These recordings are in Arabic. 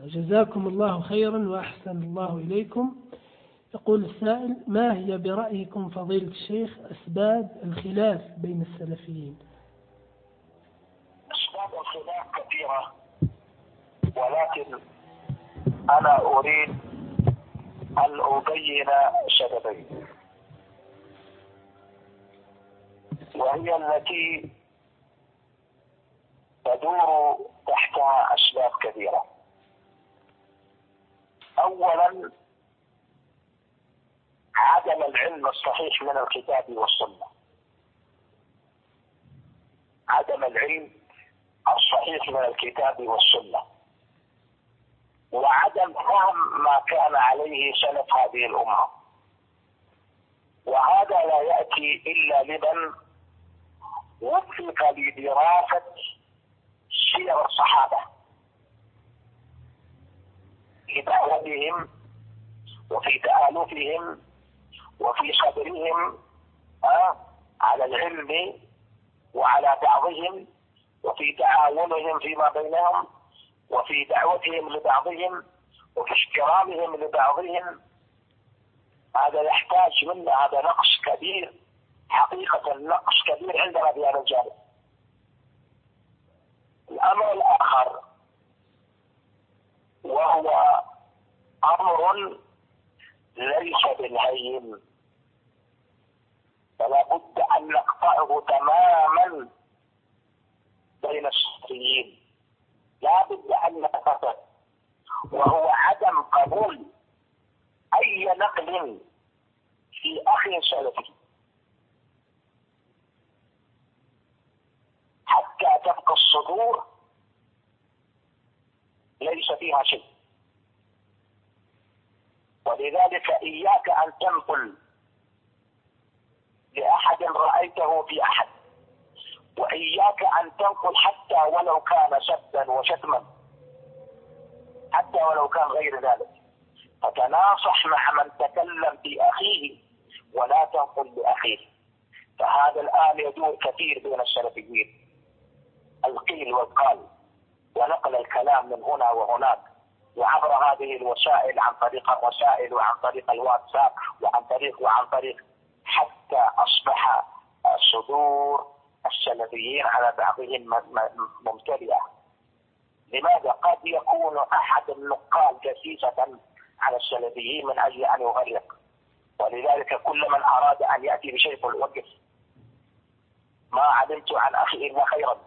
جزاكم الله خيرا وأحسن الله إليكم. يقول السائل: ما هي برأيكم فضيلة الشيخ أسباب الخلاف بين السلفيين؟ أسباب الخلاف كثيرة، ولكن أنا أريد أن أبين سببين، وهي التي تدور تحتها أسباب كثيرة. أولا، عدم العلم الصحيح من الكتاب والسنة. عدم العلم الصحيح من الكتاب والسنة، وعدم فهم ما كان عليه سلف هذه الأمة. وهذا لا يأتي إلا لمن وفق لدراسة سير الصحابة في دعوتهم وفي تآلفهم وفي صبرهم على العلم وعلى بعضهم، وفي تعاونهم فيما بينهم، وفي دعوتهم لبعضهم، وفي احترامهم لبعضهم. هذا يحتاج منا، هذا نقص كبير، حقيقة نقص كبير عندنا في هذا الجانب. الأمر الآخر وهو أمر ليس بالهين، فلا بد أن نقطعه تماما بين السلفيين، لا بد أن نقطعه، وهو عدم قبول أي نقل في أخ سلفي حتى تبقى الصدور ليس فيها شيء. ولذلك إياك أن تنقل لأحد رأيته في أحد، وإياك أن تنقل حتى ولو كان سبا وشتما، حتى ولو كان غير ذلك. فتناصح مع من تكلم في أخيه ولا تنقل لأخيه. فهذا الآن يدور كثير بين السلفيين، القيل والقال، ونقل الكلام من هنا وهناك، وعبر هذه الوسائل، عن طريق الرسائل وعن طريق الواتساب وعن طريق حتى أصبح صدور السلفيين على بعضهم ممتلئة. لماذا؟ قد يكون أحد النقال دسيسة على السلفيين من أجل أن يغرق، ولذلك كل من أراد أن يأتي بشيء فليوقف. ما علمت عن أخي إلا خيرا،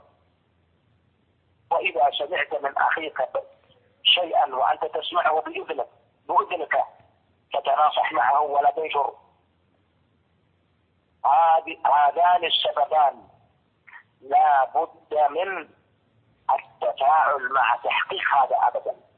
وإذا سمعت من أخيك شيئا وأنت تسمعه بأذنك فتناصح معه ولا تنشر. هذان السببان لا بد من التفاعل مع تحقيق هذا أبدا.